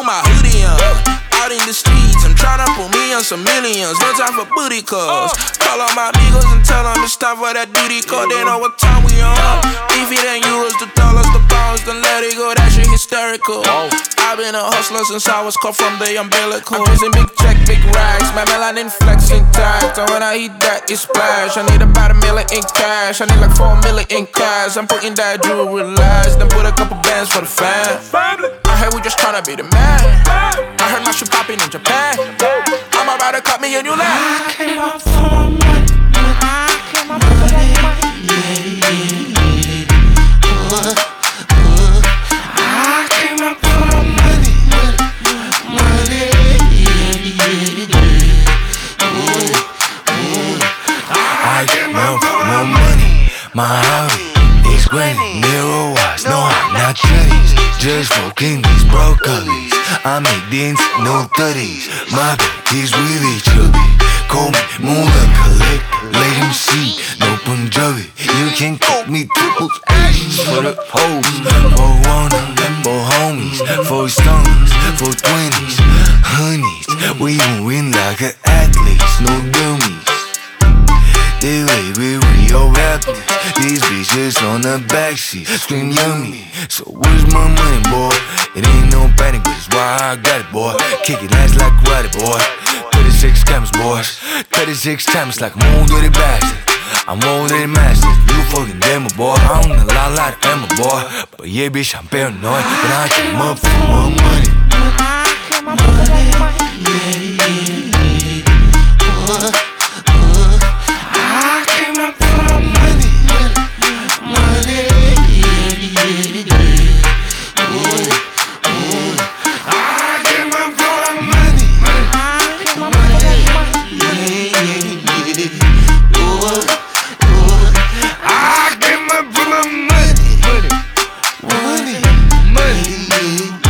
my hoodie on. Out in the streets, I'm tryna put me on some millions. No time for booty calls. Call all my amigos and tell them it's time for that duty call. They know what time we on. If it ain't euros, the dollars, the pounds, then let it go. That shit hysterical. I've been a hustler since I was cut from the umbilical. I'm chasing big check, big racks. My melanin flexing tags. And when I eat that, it splash. I need about $1 million in cash. I need like 4 million in cash. I'm putting that jewelry last. Then put a couple bands for the fam. I heard we just tryna be the man. I heard my shit popping in Japan. I'm about to cut me a new land. I came up for money. I came up for money. I came up for money. I came up for my money. My hobby is grinding, mirror wise. No, I'm not trendies. Just smoking these broccolis. I make dents, no 30s. My back is really chubby. Call me Moolah Collect. Let him see, no Punjabi. You can call me triples A's for the hoes. For Warner, for homies, for stoners, for 20s, honeys. We gon' win like an athletes, no dummies. They way we all rapping. These bitches on the backseat scream yummy. So where's my money, boy? It ain't no panic, but it's why I got it, boy. Kick it ass like karate, boy. 36 cameras, boys. 36 times like I'm old dirty bastard. I'm old dirty master. You fucking demo, boy. I don't know a lot of ammo, boy. But yeah, bitch, I'm paranoid. But I came up for my money. I came up for money. I came up for money. Money.